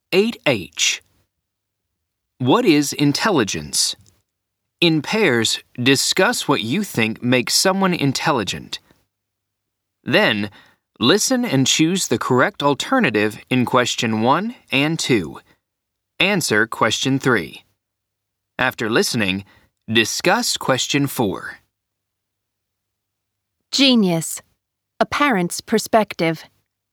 8H. What is intelligence? In pairs, discuss what you think makes someone intelligent. Then, listen and choose the correct alternative in question 1 and 2. Answer question 3. After listening, discuss question 4. Genius. A parent's perspective.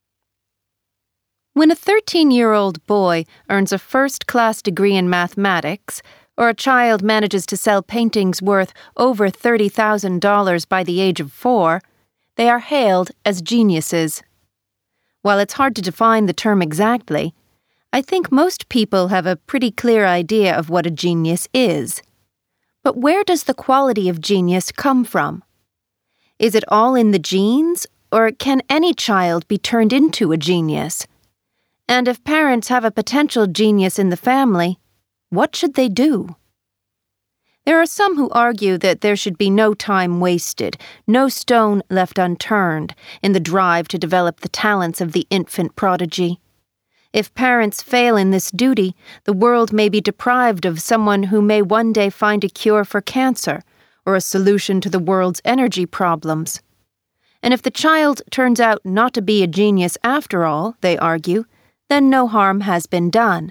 When a 13-year-old boy earns a first-class degree in mathematics, or a child manages to sell paintings worth over $30,000 by the age of 4, they are hailed as geniuses. While it's hard to define the term exactly, I think most people have a pretty clear idea of what a genius is. But where does the quality of genius come from? Is it all in the genes, or can any child be turned into a genius? And if parents have a potential genius in the family, what should they do? There are some who argue that there should be no time wasted, no stone left unturned in the drive to develop the talents of the infant prodigy. If parents fail in this duty, the world may be deprived of someone who may one day find a cure for cancer or a solution to the world's energy problems. And if the child turns out not to be a genius after all, they argue, then no harm has been done.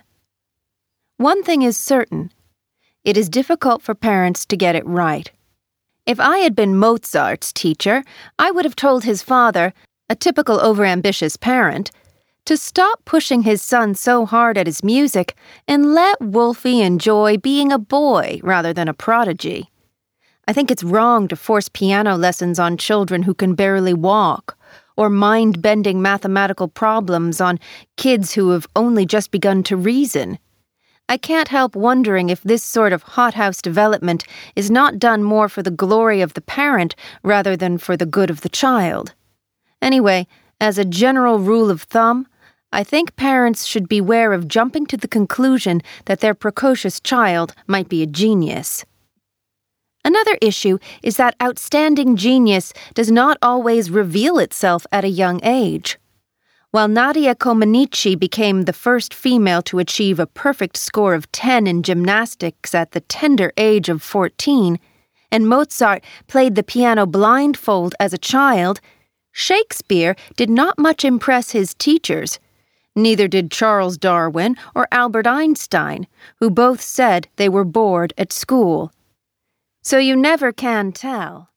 One thing is certain. It is difficult for parents to get it right. If I had been Mozart's teacher, I would have told his father, a typical overambitious parent, to stop pushing his son so hard at his music and let Wolfie enjoy being a boy rather than a prodigy. I think it's wrong to force piano lessons on children who can barely walk, or mind-bending mathematical problems on kids who have only just begun to reason. I can't help wondering if this sort of hothouse development is not done more for the glory of the parent rather than for the good of the child. Anyway, as a general rule of thumb, I think parents should beware of jumping to the conclusion that their precocious child might be a genius. Another issue is that outstanding genius does not always reveal itself at a young age. While Nadia Comaneci became the first female to achieve a perfect score of 10 in gymnastics at the tender age of 14, and Mozart played the piano blindfold as a child, Shakespeare did not much impress his teachers. Neither did Charles Darwin or Albert Einstein, who both said they were bored at school. So you never can tell.